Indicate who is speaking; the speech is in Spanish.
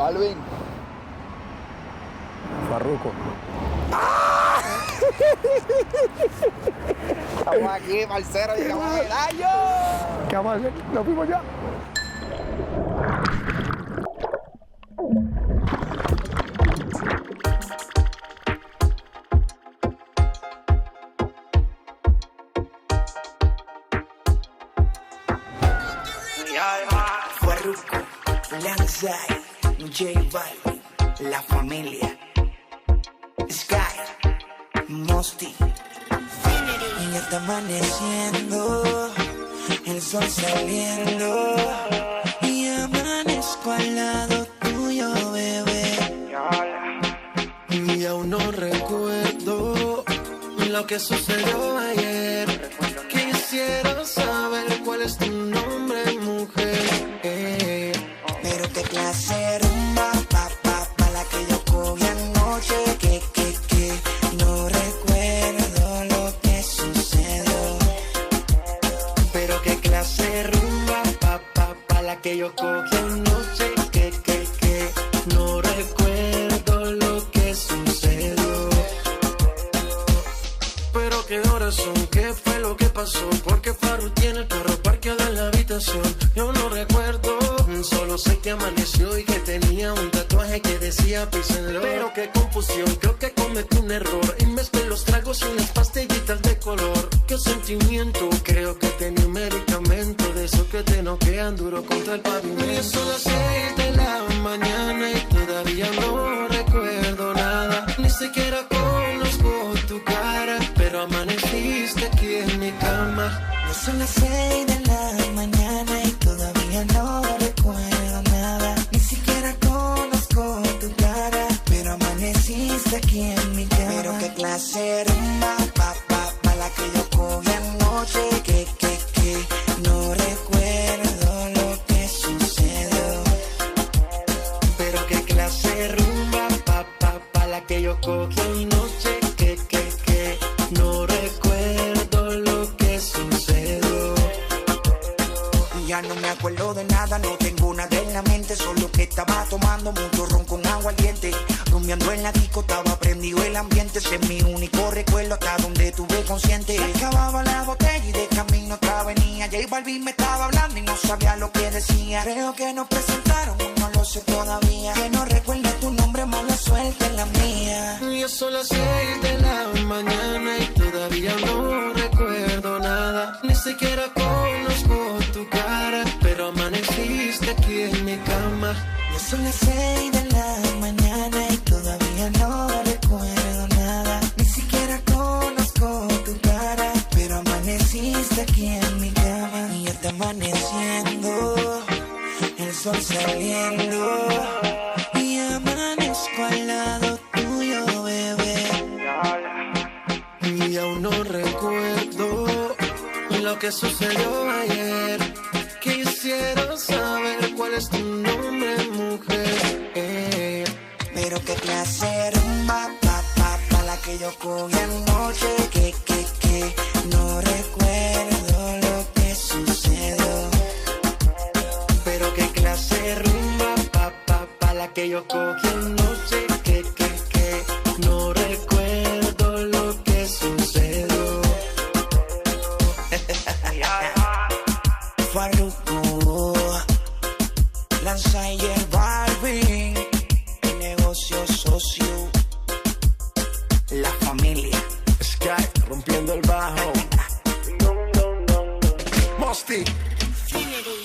Speaker 1: Balvin.
Speaker 2: Farruko.
Speaker 1: Estamos aquí, parcero, llegamos al año.
Speaker 2: ¿Qué vamos a hacer? ¿Nos fuimos ya?
Speaker 3: Farruko, Lanzai, J Balvin, La Familia, Sky, Mosty. Y ya está amaneciendo, el sol saliendo, y amanezco al lado tuyo, bebé. Y aún no recuerdo lo que sucedió ayer. Quisiera saber cuál es tu nombre, mujer. Pero qué clase de rumba, pa la que yo cogí anoche. Que no recuerdo lo que sucedió. Pero qué clase de rumba, pa la que yo cogí anoche. Que no recuerdo lo que sucedió. Pero qué horas son, qué fue lo que pasó. Porque Farru tiene el carro parqueado en la habitación. Yo no recuerdo, solo sé que amaneció y que tenía un tatuaje que decía Peace and Love. Pero qué confusión, creo que cometí un error y mezclé los tragos y unas pastillitas de color. Qué sentimiento, creo que tenía un medicamento de esos que te noquean duro contra el pavimento. Son las 6 de la mañana y todavía no recuerdo nada. Ni siquiera conozco tu cara, pero amaneciste aquí en mi cama. Ya son las 6 de la mañana y todavía no recuerdo nada. Ni siquiera conozco tu cara, pero amaneciste aquí en mi cama. Pero qué clase de rumba, pa la que yo cogí anoche. Que no recuerdo lo que sucedió. Pero qué clase de rumba, pa la que yo cogí anoche. Que no recuerdo lo que sucedió. Ya no me acuerdo de nada, no tengo nada en la mente. Solo que estaba tomando mucho ron con agua caliente. Rumiando en la disco, estaba prendido el ambiente. Ese es mi único recuerdo hasta donde tuve consciente. Se acababa la botella y de camino otra venía. J Balvin me estaba hablando y no sabía lo que decía. Creo que nos presentaron, no lo sé todavía. Que no recuerdo tu nombre, mala suerte en la mía. Ya son las 6 de la mañana y todavía no recuerdo nada. Ni siquiera conozco tu cara, pero amaneciste aquí en mi cama. Ya son las 6 de la mañana y todavía no recuerdo nada. Ni siquiera conozco tu cara, pero amaneciste aquí en mi cama. Y ya está amaneciendo, el sol saliendo, y amanezco al lado tuyo, bebé. Y aún no recuerdo lo que sucedió ayer. Quisiera saber cuál es tu nombre, mujer. Pero qué clase de rumba, pa la que yo cogí anoche. Que no recuerdo lo que sucedió. Pero qué clase de rumba, pa la que yo cogí anoche. Que no recuerdo lo que sucedió. Farruko, Lanzai, J Balvin, el negocio socio, La Familia,
Speaker 2: Sky, rompiendo el bajo. Mosty.
Speaker 3: Trinity.